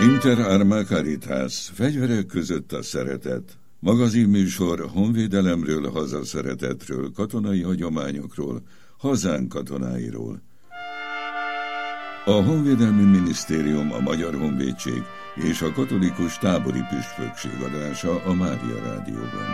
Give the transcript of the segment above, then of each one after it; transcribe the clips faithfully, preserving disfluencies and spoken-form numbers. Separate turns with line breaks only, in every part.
Inter Arma Caritas, fegyverek között a szeretet. Magazinműsor honvédelemről, hazaszeretetről, katonai hagyományokról, hazánk katonáiról. A Honvédelmi Minisztérium, a Magyar Honvédség és a Katolikus Tábori Püspökség adása a Mária Rádióban.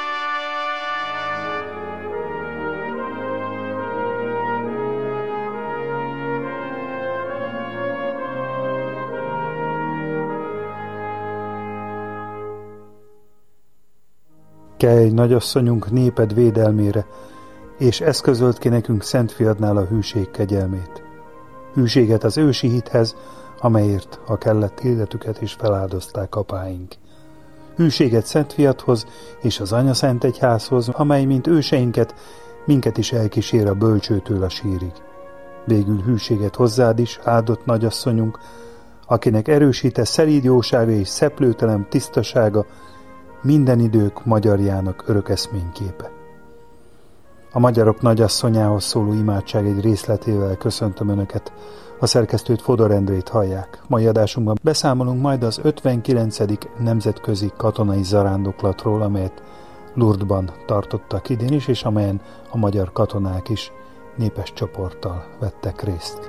Kelj, nagyasszonyunk, néped védelmére, és eszközölt ki nekünk Szent Fiadnál a hűség kegyelmét. Hűséget az ősi hithez, amelyért, ha kellett, életüket is feláldozták apáink. Hűséget Szent Fiadhoz és az Anya Szent Egyházhoz, amely, mint őseinket, minket is elkísér a bölcsőtől a sírig. Végül hűséget hozzád is, áldott nagyasszonyunk, akinek erősíte szelíd jósága és szeplőtelen tisztasága, minden idők magyarjának örök eszményképe. A magyarok nagyasszonyához szóló imádság egy részletével köszöntöm Önöket. A szerkesztőt, Fodor Endrét hallják. Mai adásunkban beszámolunk majd az ötvenkilencedik nemzetközi katonai zarándoklatról, amelyet Lourdesban tartottak idén is, és amelyen a magyar katonák is népes csoporttal vettek részt.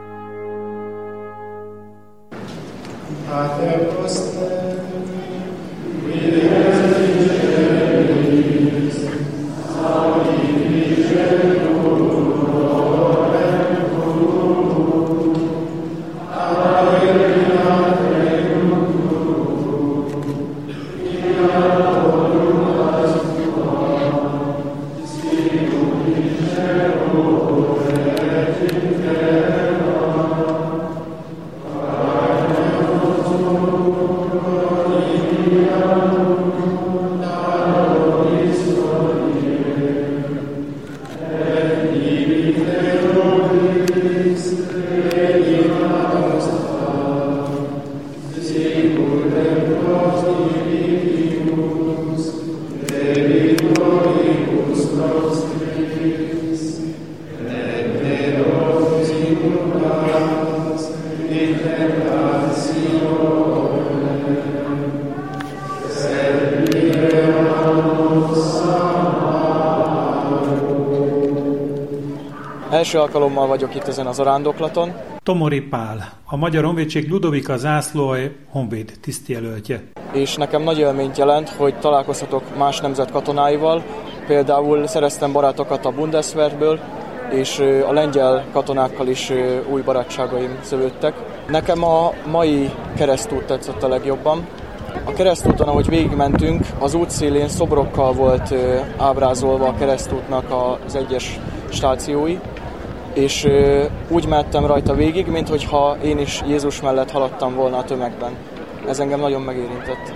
Első alkalommal vagyok itt ezen a zarándoklaton.
Tomori Pál, a Magyar Honvédség Ludovika Zászlóalj honvéd tisztjelöltje.
És nekem nagy élményt jelent, hogy találkozhatok más nemzet katonáival. Például szereztem barátokat a Bundeswehrből, és a lengyel katonákkal is új barátságaim szövődtek. Nekem a mai keresztút tetszett a legjobban. A keresztúton, ahogy végigmentünk, az útszélén szobrokkal volt ábrázolva a keresztútnak az egyes stációi, és úgy mehettem rajta végig, minthogyha én is Jézus mellett haladtam volna a tömegben. Ez engem nagyon megérintett.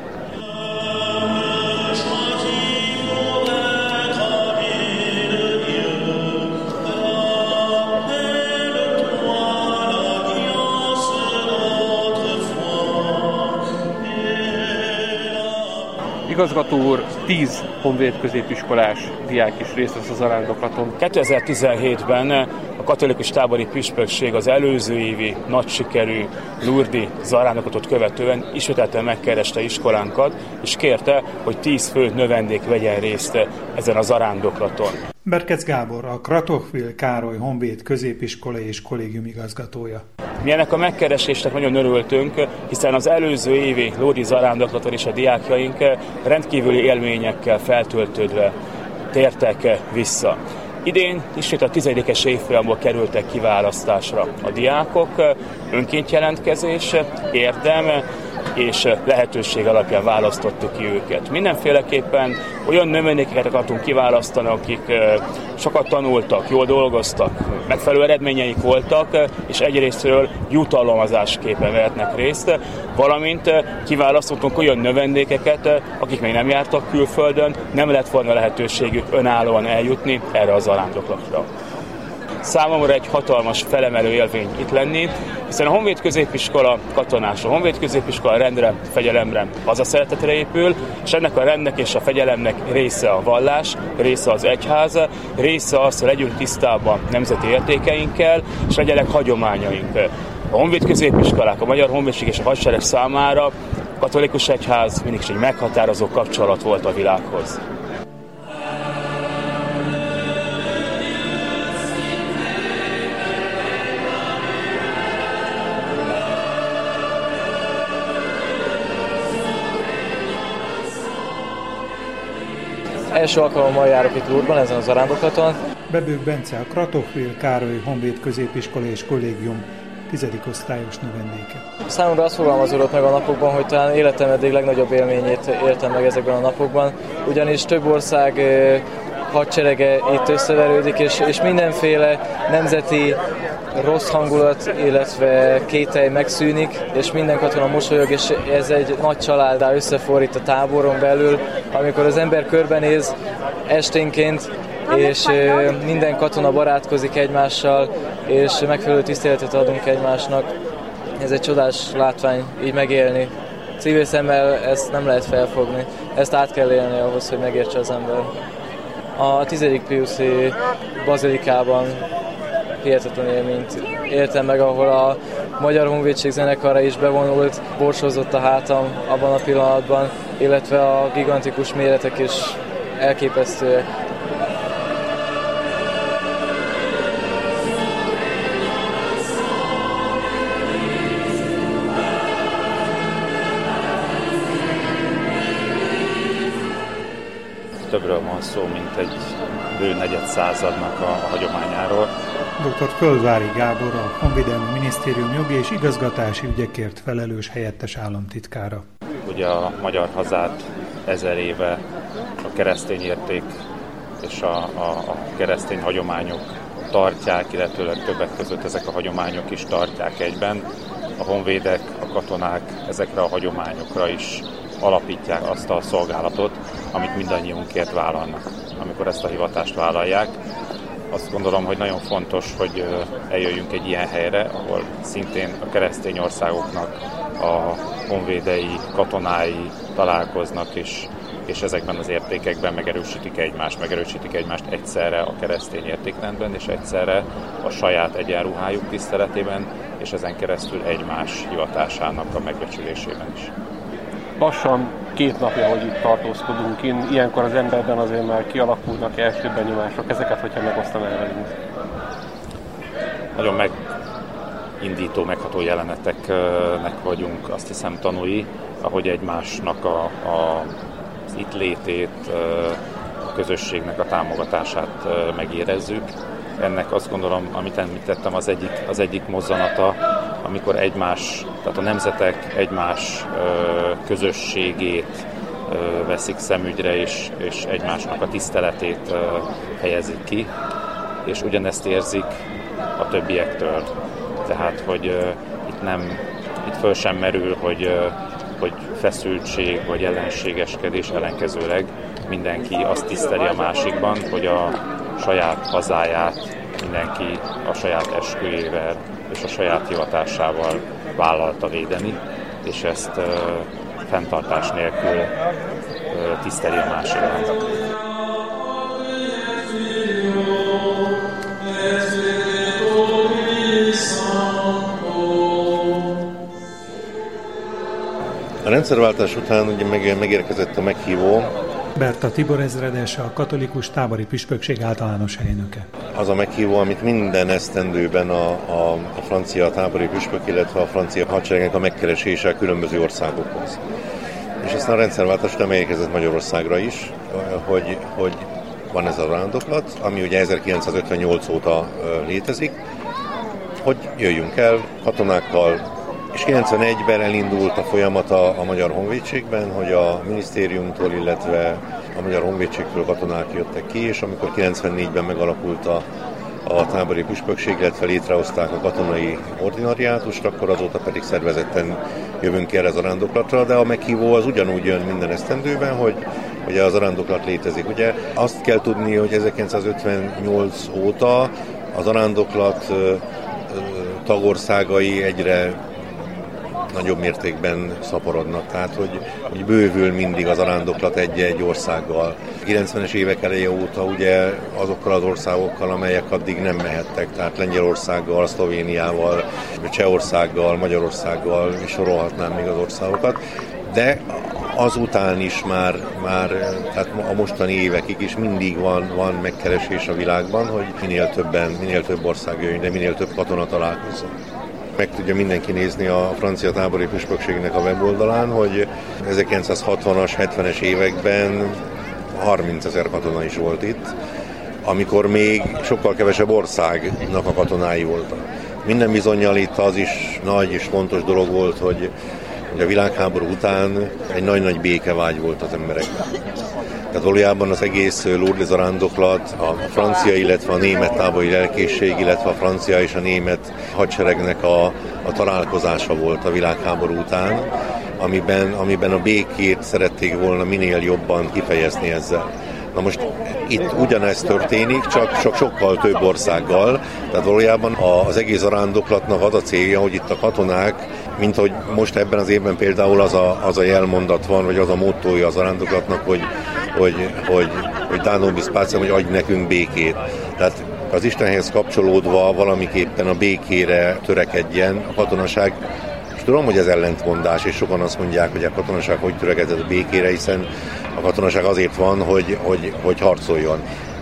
Igazgató úr, tíz honvéd középiskolás diák is részt vesz a zarándoklaton.
kétezer-tizenhétben a Katolikus Tábori Püspökség az előző évi nagy sikerű lourdesi zarándoklatot követően ismételten megkereste iskolánkat, és kérte, hogy tíz fő növendék vegyen részt ezen a zarándoklaton.
Berkec Gábor, a Kratochwil Károly Honvéd Középiskola és Kollégium igazgatója.
Mi ennek a megkeresésnek nagyon örültünk, hiszen az előző évi lourdesi zarándoklaton is a diákjaink rendkívüli élményekkel feltöltődve tértek vissza. Idén ismét a tizedikes évfolyamból kerültek kiválasztásra a diákok, önkéntjelentkezés, érdem és lehetőség alapján választottuk ki őket. Mindenféleképpen olyan növendékeket akartunk kiválasztani, akik sokat tanultak, jól dolgoztak, megfelelő eredményeik voltak, és egyrésztről jutalmazásképpen vehetnek részt, valamint kiválasztottunk olyan növendékeket, akik még nem jártak külföldön, nem lett volna lehetőségük önállóan eljutni erre a zarándoklatra. Számomra egy hatalmas felemelő élmény itt lenni, hiszen a Honvéd Középiskola katonás, a Honvéd Középiskola rendre, fegyelemre, hazaszeretetre épül, és ennek a rendnek és a fegyelemnek része a vallás, része az egyház, része az, hogy legyünk tisztában nemzeti értékeinkkel, és legyenek hagyományaink. A honvéd középiskolák, a Magyar Honvédség és a hadsereg számára a katolikus egyház mindig is egy meghatározó kapcsolat volt a világhoz.
Első alkalommal járok itt Lourdesban, ezen a zarándoklaton.
Bebők Bence, a Kratochwil Károly Honvéd Középiskola és Kollégium tizedik osztályos növendéke.
Számomra azt fogalmazódott meg a napokban, hogy talán életem eddig legnagyobb élményét éltem meg ezekben a napokban, ugyanis több ország hadserege itt összeverődik, és, és mindenféle nemzeti rossz hangulat, illetve kételj megszűnik, és minden katona mosolyog, és ez egy nagy családdá összeforr itt a táboron belül, amikor az ember körbenéz esténként, és minden katona barátkozik egymással, és megfelelő tiszteletet adunk egymásnak. Ez egy csodás látvány így megélni. Civil szemmel ezt nem lehet felfogni, ezt át kell élni ahhoz, hogy megértse az ember. A tizedik piuszi bazilikában hihetetlen élményt éltem meg, ahol a Magyar Honvédség zenekara is bevonult, borsozott a hátam abban a pillanatban, illetve a gigantikus méretek is elképesztőek.
Többről van szó, mint egy bő negyed századnak a, a hagyományáról.
doktor Földvári Gábor, a Honvédelmi Minisztérium jogi és igazgatási ügyekért felelős helyettes államtitkára.
Ugye a magyar hazát ezer éve a keresztény érték és a, a, a keresztény hagyományok tartják, illetőleg többek között ezek a hagyományok is tartják egyben. A honvédek, a katonák ezekre a hagyományokra is alapítják azt a szolgálatot, amit mindannyiunkért vállalnak. Amikor ezt a hivatást vállalják, azt gondolom, hogy nagyon fontos, hogy eljöjjünk egy ilyen helyre, ahol szintén a keresztény országoknak a honvédei, katonái találkoznak, és, és ezekben az értékekben megerősítik egymást, megerősítik egymást egyszerre a keresztény értékrendben, és egyszerre a saját egyenruhájuk tiszteletében, és ezen keresztül egymás hivatásának a megbecsülésében is.
Lassan két napja, hogy itt tartózkodunk. Én, ilyenkor az emberben azért már kialakulnak első benyomások. Ezeket, hogyha megosztanál velünk.
Nagyon megindító, megható jeleneteknek vagyunk, azt hiszem, tanúi, ahogy egymásnak a, a, az itt létét, a közösségnek a támogatását megérezzük. Ennek azt gondolom, amit említettem, az egyik, az egyik mozzanata, amikor egymás, tehát a nemzetek egymás ö, közösségét ö, veszik szemügyre, és, és egymásnak a tiszteletét ö, helyezik ki, és ugyanezt érzik a többiektől. Tehát, hogy ö, itt nem, itt föl sem merül, hogy, ö, hogy feszültség vagy ellenségeskedés, ellenkezőleg mindenki azt tiszteli a másikban, hogy a saját hazáját mindenki a saját esküjével és a saját hivatásával vállalta védeni, és ezt uh, fenntartás nélkül uh, tiszteli a másikban.
A rendszerváltás után ugye meg, megérkezett a meghívó.
Berta Tibor ezredes, a katolikus tábori püspökség általános elnöke.
Az a meghívó, amit minden esztendőben a, a, a francia tábori püspök, illetve a francia hadseregnek a megkeresése a különböző országokhoz. És aztán a rendszerváltás után megérkezett Magyarországra is, hogy, hogy van ez a zarándoklat, ami ugye ezerkilencszázötvennyolc óta létezik, hogy jöjjünk el katonákkal, és kilencvenegyben elindult a folyamat a, a Magyar Honvédségben, hogy a minisztériumtól, illetve a Magyar Honvédségtől katonák jöttek ki, és amikor kilencvennégyben megalakult a, a tábori püspökség, illetve létrehozták a katonai ordinariátust, akkor azóta pedig szervezetten jövünk ki erre a zarándoklatra, de a meghívó az ugyanúgy jön minden esztendőben, hogy ugye a zarándoklat létezik. Ugye azt kell tudni, hogy ezerkilencszázötvennyolc óta a zarándoklat tagországai egyre nagyobb mértékben szaporodnak, tehát hogy, hogy bővül mindig az arándoklat egy-egy országgal. kilencvenes évek eleje óta ugye azokkal az országokkal, amelyek addig nem mehettek, tehát Lengyelországgal, Szlovéniával, Csehországgal, Magyarországgal, és sorolhatnám még az országokat, de azután is már, már tehát a mostani évekig is mindig van, van megkeresés a világban, hogy minél többen, minél több ország jöjjön, de minél több katona találkozzon. Meg tudja mindenki nézni a francia tábori püspökségnek a weboldalán, hogy ezerkilencszázhatvanas, hetvenes években harmincezer katona is volt itt, amikor még sokkal kevesebb országnak a katonái voltak. Minden bizonnyal itt az is nagy és fontos dolog volt, hogy a világháború után egy nagy-nagy békevágy volt az emberekben. Tehát valójában az egész Lourdes zarándoklat, a francia, illetve a német tábori lelkészség, illetve a francia és a német hadseregnek a, a találkozása volt a világháború után, amiben, amiben a békét szerették volna minél jobban kifejezni ezzel. Na most itt ugyanezt történik, csak, csak sokkal több országgal, tehát valójában az egész zarándoklatnak az a célja, hogy itt a katonák, mint hogy most ebben az évben például az a, az a jelmondat van, vagy az a mottója az zarándoklatnak, hogy, hogy, hogy, hogy da nobis pacem, hogy adj nekünk békét. Tehát az Istenhez kapcsolódva valamiképpen a békére törekedjen a katonaság. És tudom, hogy ez ellentmondás, és sokan azt mondják, hogy a katonaság hogy törekedett a békére, hiszen a katonaság azért van, hogy, hogy, hogy harcoljon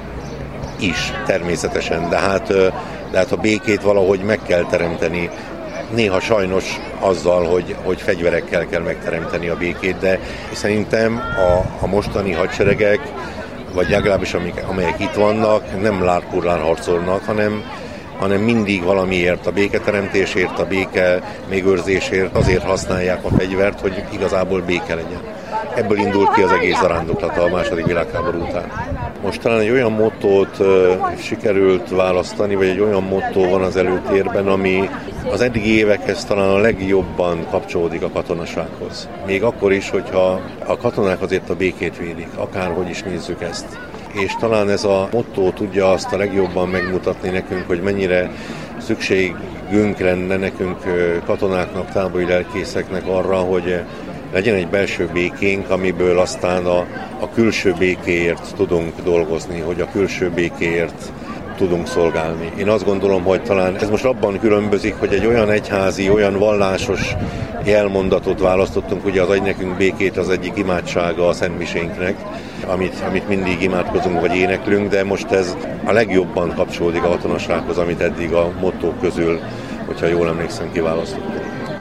is, természetesen, de hát, de hát a békét valahogy meg kell teremteni. Néha sajnos azzal, hogy, hogy fegyverekkel kell megteremteni a békét, de szerintem a, a mostani hadseregek, vagy legalábbis amik, amelyek itt vannak, nem lárpurlán harcolnak, hanem, hanem mindig valamiért, a béketeremtésért, a béke megőrzésért azért használják a fegyvert, hogy igazából béke legyen. Ebből indult ki az egész zarándoklat a második világháború után. Most talán egy olyan mottót uh, sikerült választani, vagy egy olyan mottó van az előtérben, ami az eddigi évekhez talán a legjobban kapcsolódik a katonasághoz. Még akkor is, hogyha a katonák azért a békét védik, akárhogy is nézzük ezt. És talán ez a mottó tudja azt a legjobban megmutatni nekünk, hogy mennyire szükségünk lenne nekünk katonáknak, tábori lelkészeknek arra, hogy legyen egy belső békénk, amiből aztán a, a külső békéért tudunk dolgozni, hogy a külső békéért tudunk szolgálni. Én azt gondolom, hogy talán ez most abban különbözik, hogy egy olyan egyházi, olyan vallásos jelmondatot választottunk, ugye az adj nekünk békét az egyik imádsága a szentmisénknek, amit, amit mindig imádkozunk vagy éneklünk, de most ez a legjobban kapcsolódik a katonasághoz, amit eddig a mottók közül, hogyha jól emlékszem, kiválasztottunk.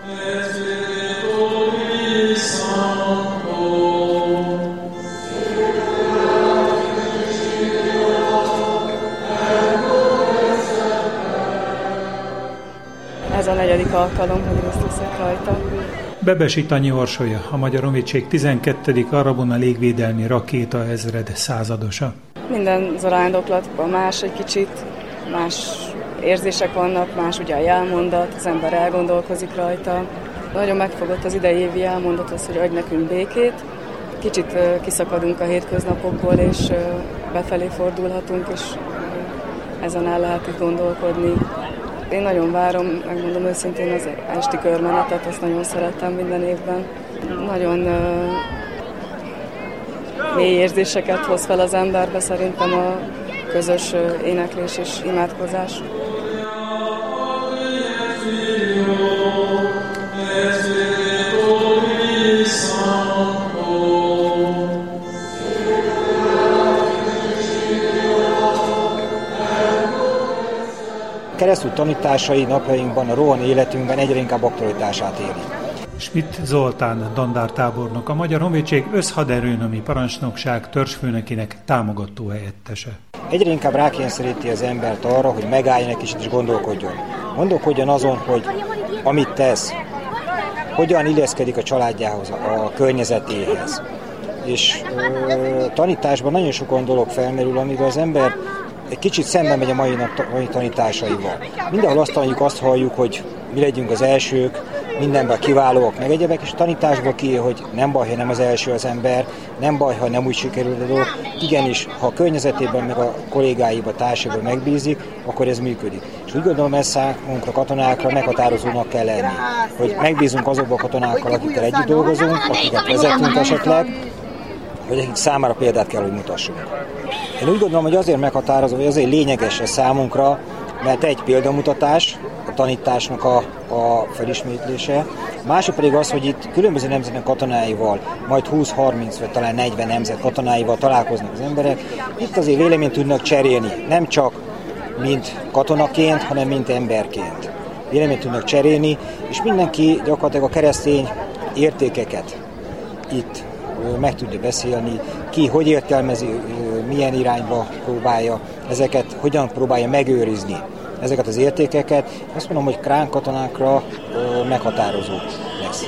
Ez a negyedik alkalom, hogy részt veszek rajta.
Bebesi Tanyi Orsolya, a Magyar Honvédség tizenkettedik Arabona légvédelmi rakéta ezred századosa.
Minden zarándoklatban más egy kicsit, más érzések vannak, más ugye a jelmondat, az ember elgondolkozik rajta. Nagyon megfogott az idei évi jelmondat az, hogy adj nekünk békét. Kicsit kiszakadunk a hétköznapokból, és befelé fordulhatunk, és ezen el lehet itt gondolkodni. Én nagyon várom, megmondom őszintén, az esti körmenetet, azt nagyon szeretem minden évben. Nagyon uh, mély érzéseket hoz fel az emberbe szerintem a közös uh, éneklés és imádkozás.
Keresztül tanításai napjainkban, a rohan életünkben egyre inkább aktualitását éli.
Schmidt Zoltán dandártábornok, a Magyar Honvédség összhaderőnömi parancsnokság törzsfőnökének támogató helyettese.
Egyre inkább rákényszeríti az embert arra, hogy megálljon egy kicsit és gondolkodjon. Gondolkodjon azon, hogy amit tesz, hogyan illeszkedik a családjához, a környezetéhez. És ö, tanításban nagyon sok olyan dolog felmerül, amivel az ember egy kicsit szemben megy a mai, nap, mai tanításaival. Mindenhol azt tanuljuk, azt halljuk, hogy mi legyünk az elsők, mindenben kiválóak, meg egyebek, és a tanításból kijön, hogy nem baj, ha nem az első az ember, nem baj, ha nem úgy sikerül a dolog. Igenis, ha a környezetében, meg a kollégáiba, társaiban megbízik, akkor ez működik. És úgy gondolom, ez számunkra, katonákra meghatározónak kell lenni, hogy megbízunk azokban a katonákkal, akikkel együtt dolgozunk, akiket vezetünk esetleg, vagy akik számára példát kell, hogy mutassunk. Én úgy gondolom, hogy azért meghatározó, hogy azért lényeges ez számunkra, mert egy példamutatás, a tanításnak a, a felismétlése, a másik pedig az, hogy itt különböző nemzetek katonáival, majd húsz-harminc vagy talán negyven nemzet katonáival találkoznak az emberek, itt azért véleményt tudnak cserélni, nem csak mint katonaként, hanem mint emberként. Véleményt tudnak cserélni, és mindenki gyakorlatilag a keresztény értékeket itt meg tudja beszélni, ki hogy értelmezi, milyen irányba próbálja ezeket, hogyan próbálja megőrizni ezeket az értékeket. Azt mondom, hogy krán katonákra meghatározó lesz.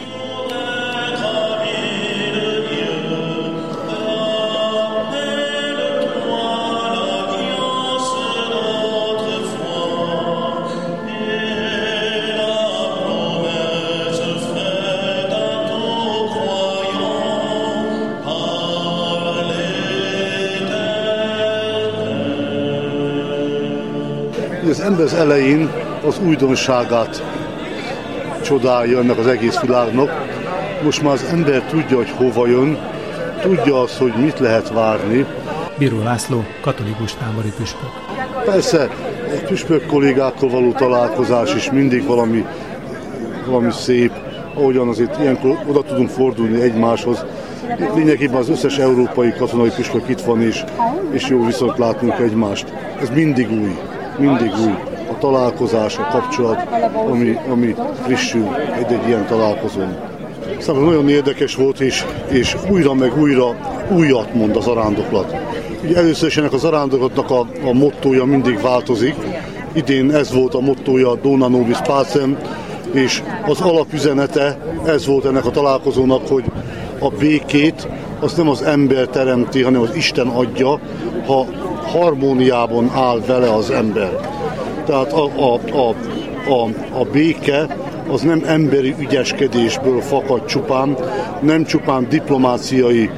Az ember az elején az újdonságát csodálja ennek az egész világnak. Most már az ember tudja, hogy hova jön, tudja azt, hogy mit lehet várni.
Bíró László, katolikus tábori püspök.
Persze, egy püspök kollégákkal való találkozás is mindig valami, valami szép, ahogyan azért ilyenkor oda tudunk fordulni egymáshoz. Lényegében az összes európai katonai püspök itt van, és, és jó viszont látunk egymást. Ez mindig új. Mindig új a találkozás, a kapcsolat, ami, ami frissül egy-egy ilyen találkozón. Számomra nagyon érdekes volt, és, és újra meg újra újat mond a zarándoklat. Ugye először is ennek a zarándoklatnak a, a mottója mindig változik. Idén ez volt a mottója, Dona Nobis Pacem, és az alapüzenete ez volt ennek a találkozónak, hogy a békét azt nem az ember teremti, hanem az Isten adja, ha harmóniában áll vele az ember. Tehát a, a, a, a, a béke az nem emberi ügyeskedésből fakad csupán, nem csupán diplomáciai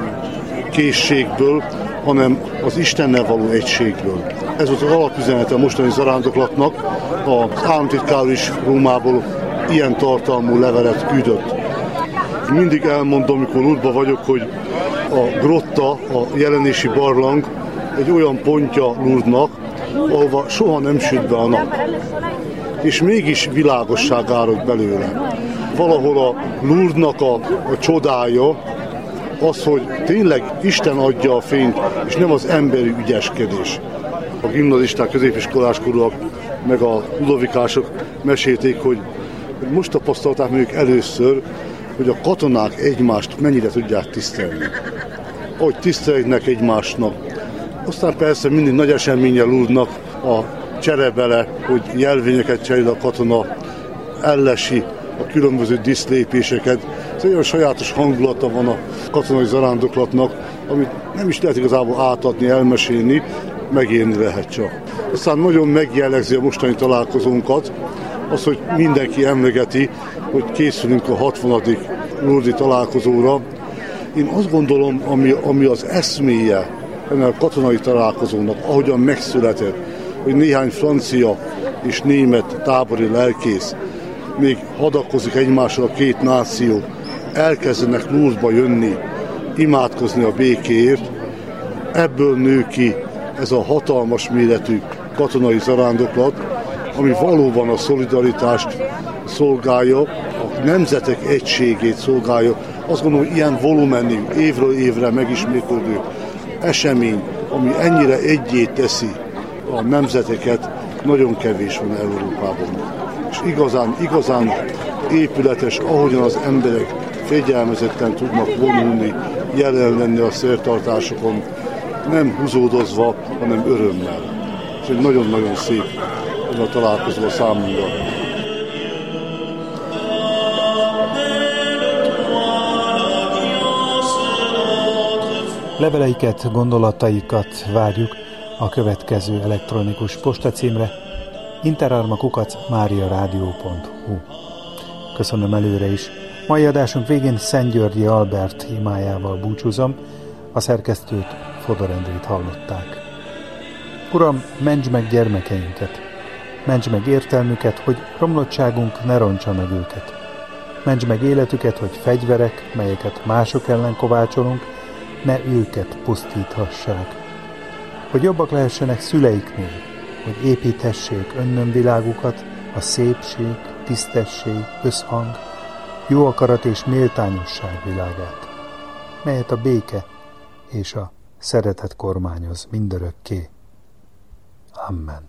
készségből, hanem az Istennel való egységből. Ez volt az alapüzenete a mostani zarándoklatnak, az államtitkár is Rómából ilyen tartalmú levelet küldött. Mindig elmondom, amikor Lourdesban vagyok, hogy a grotta, a jelenési barlang egy olyan pontja Lourdesnak, ahova soha nem süt be a nap. És mégis világosság árad belőle. Valahol a Lourdesnak a, a csodája az, hogy tényleg Isten adja a fényt, és nem az emberi ügyeskedés. A gimnazisták, középiskoláskorúak, meg a ludovikások mesélték, hogy most tapasztalták mondjuk először, hogy a katonák egymást mennyire tudják tisztelni. Ahogy tisztelnek egymásnak. Aztán persze mindig nagy eseménye Lourdesnak a cserebele, hogy jelvényeket cserél a katona, ellesi a különböző díszlépéseket. Ez egy olyan sajátos hangulata van a katonai zarándoklatnak, amit nem is lehet igazából átadni, elmesélni, megélni lehet csak. Aztán nagyon megjellegzi a mostani találkozónkat, az, hogy mindenki emlegeti, hogy készülünk a hatvanadik lourdesi találkozóra. Én azt gondolom, ami, ami az eszméje ennek a katonai találkozónak, ahogyan megszületett, hogy néhány francia és német tábori lelkész még hadakozik egymással a két náció, elkezdenek Lourdesba jönni, imádkozni a békéért, ebből nő ki ez a hatalmas méretű katonai zarándoklat, ami valóban a szolidaritást szolgálja, a nemzetek egységét szolgálja. Azt gondolom, hogy ilyen volumenű, évről évre megismétlődő esemény, ami ennyire egyé teszi a nemzeteket, nagyon kevés van Európában. És igazán, igazán épületes, ahogyan az emberek fegyelmezetten tudnak vonulni, jelen lenni a szertartásokon, nem húzódozva, hanem örömmel. És egy nagyon-nagyon szép ez a találkozó a számunkra.
Leveleiket, gondolataikat várjuk a következő elektronikus postacímre interarma kukac mariaradio pont hu. megköszönöm előre is. Mai adásunk végén Szentgyörgyi Albert imájával búcsúzom, a szerkesztőt, Fodor Endrét hallották. Uram, mentsd meg gyermekeinket, mentsd meg értelmüket, hogy romlottságunk ne rontsa meg őket. Mentsd meg életüket, hogy fegyverek, melyeket mások ellen kovácsolunk, ne őket pusztíthassák. Hogy jobbak lehessenek szüleiknél, hogy építhessék önnönvilágukat, a szépség, tisztesség, összhang, jó akarat és méltányosság világát, melyet a béke és a szeretet kormányoz mindörökké. Amen.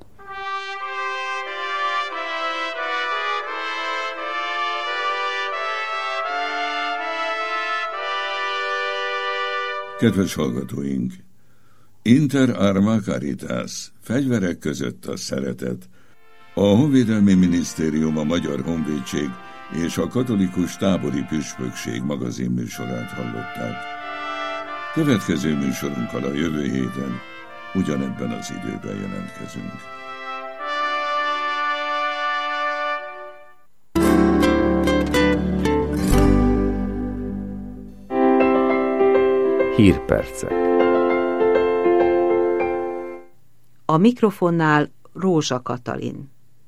Kedves hallgatóink! Inter arma caritas, fegyverek között a szeretet. A Honvédelmi Minisztérium, a Magyar Honvédség és a Katolikus Tábori Püspökség magazinműsorát hallották. Következő műsorunkkal a jövő héten ugyanebben az időben jelentkezünk.
Hírpercek. A mikrofonnál Rózsa Katalin.